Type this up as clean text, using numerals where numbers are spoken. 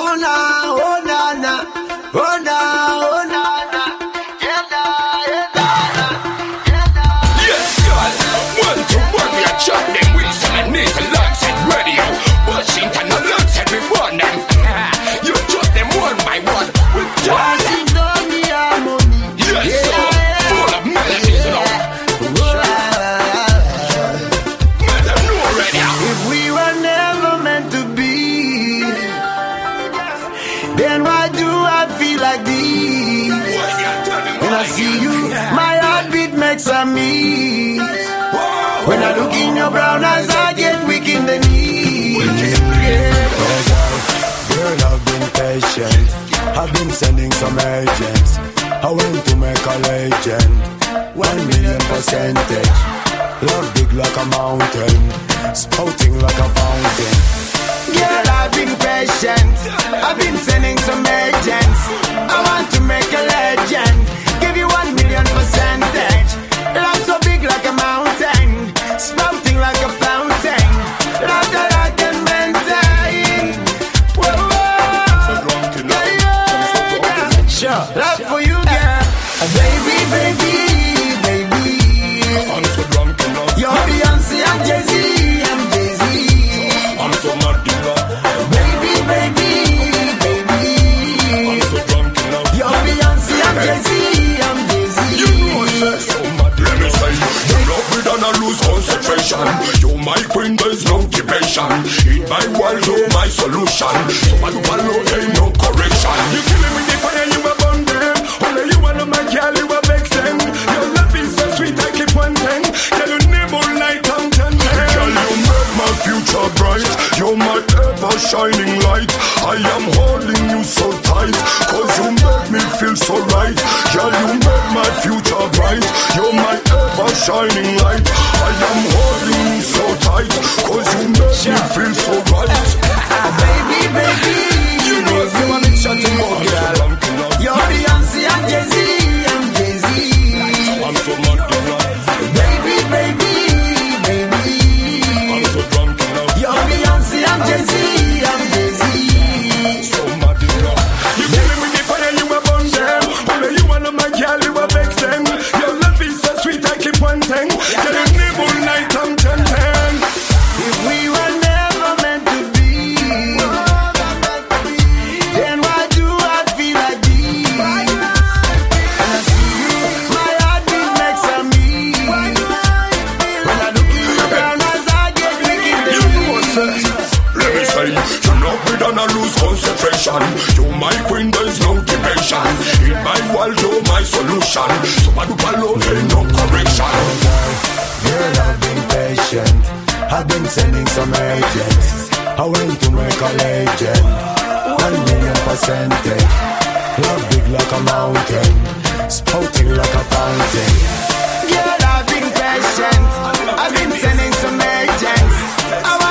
Oh na, oh na na, oh na, oh na na. Yeah na, yeah na na, yeah na. Yes, girl. Want to work me a chat them with some need to launch it radio. Washington a launch everyone them. You just them one by one. With Dancing on the harmony. yes, so full of melodies, you know. Let them know already. If we were never meant to be, then why do I feel like this? When I see you, my heartbeat makes a me. When I look in your brown eyes, I get weak in the knees. Girl, I've been patient. I've been sending some agents. I went to make a legend. 1 million percentage. Love big like a mountain, spouting like a fountain. Girl, I've been patient. I've been sending some agents. I want to make a legend. Give you 1 million percentage. Love so big like a mountain, spouting like a fountain. Love that I can maintain. Whoa, whoa. Yeah, yeah. Sure. Love for you, girl. Baby, baby, baby. I'm so drunk in love. You're Beyonce and Jay-Z, I'm Jay-Z. I'm so mad in love. Baby, baby, baby. I'm so drunk in love. You're Beyonce and Jay-Z, I'm Jay-Z. You know I say so mad. Let me say, you love me then I lose concentration. You're my queen, there's no occupation. In my world, you're my solution. So I do follow, ain't no correction. You killing me the fire, you a burn them. Only you wanna my girl, you a vex them. Your love is so sweet, I keep wanting. Girl, you nibble like I'm tempting. Girl, you make my future bright. You're my ever shining light. I am holding you so tight, cause you make me feel so right. Girl, you make my future bright. You're my ever shining light. I am holding you so tight, cause you make me feel so right. Baby, baby. You know I say I'm chatting about girl. You're Beyonce and Jay-Z, I'm Jay-Z. I'm so mad in love. Baby, baby, baby. I'm so drunk in love. You're Beyonce and Jay-Z, I'm Jay-Z. So mad in love. You killing me the fire, you a burn them. Only you wanna my girl, you a vex them. Your love is so sweet, I keep wanting. Girl, you nibble like I'm tempting. If we were never meant to be, then why do I feel like this? When I see you, my heartbeat makes a me. When I look in your brown eyes, I get weak in the You know what I say? Let me say, you love me then I lose concentration. You're my queen, there's no depression. In my world, you're my solution. So I do follow, ain't no correction. Girl, I've been patient. I've been sending some agents. I went to make a legend. 1 million percentage. Love big like a mountain, spouting like a fountain. Girl, I've been patient. I've been sending some agents. I